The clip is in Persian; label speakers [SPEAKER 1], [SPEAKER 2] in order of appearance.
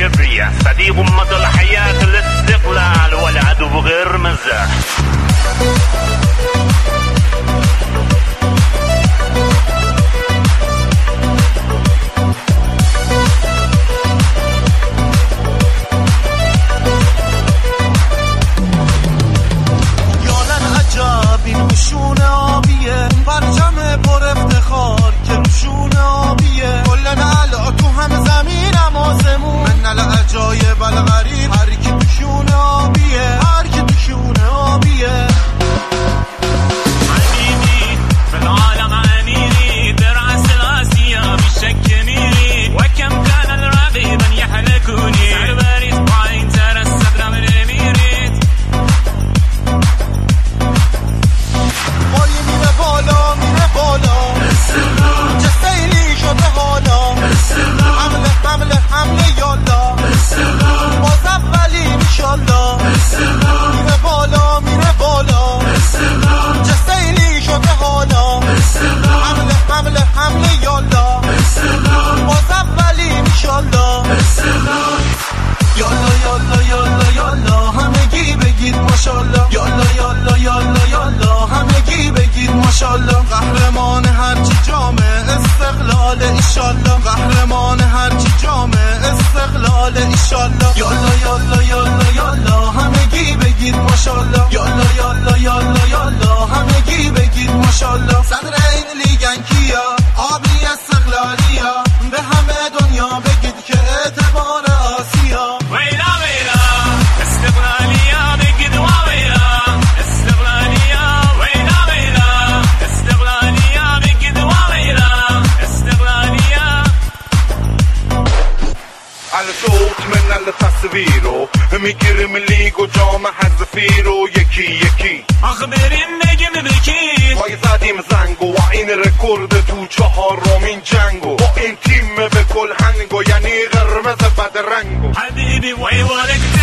[SPEAKER 1] كبرياء صديق مدى الحياة الاستقلال والعدو غير مزاح.
[SPEAKER 2] روشون آبیه پرچم پر افتخار که روشون آبیه کلن علا تو هم زمینم آسمون من نل عجایب الغریب هر کی توشون آبیه هر کی توشون آبیه
[SPEAKER 3] حبيبي في العالم أميري درع السلاسية بالشك ميري وكم كان الرغيبا يحلكوني سعر باريس وعين ترى الصدر من أميري
[SPEAKER 2] بالا میره بالا چه سیلی شده حالا حمله یالا باز اولی انشالله میره بالا چه سیلی شده حالا حمله یالا باز اولی انشالله یالا همگی بگید ماشالله یالا همگی بگید ماشالله قهرمان هرچی جامه استقلال ایشالله قهرمان هرچی جامه استقلال ایشالله یالا همگی بگید ماشالله یالا همگی بگید ماشالله صدر این لیگن کیا آبی استقلالیا به همه دنیا بگید که اعتبار آسیا
[SPEAKER 3] ويلا ويلا استقلالية بقد وويلا استقلالية ويلا ويلا استقلالية بقد وويلا استقلالية
[SPEAKER 1] على صوت من التصوير میگیریم لیگ و جام حذفی رو یکی
[SPEAKER 3] اخبریم نگیم بکی
[SPEAKER 1] پای زدیم زنگو و این رکورد تو چهارمین جنگو با این تیم به کل هنگو یعنی قرمز بدرنگو
[SPEAKER 3] حبیبی وی والک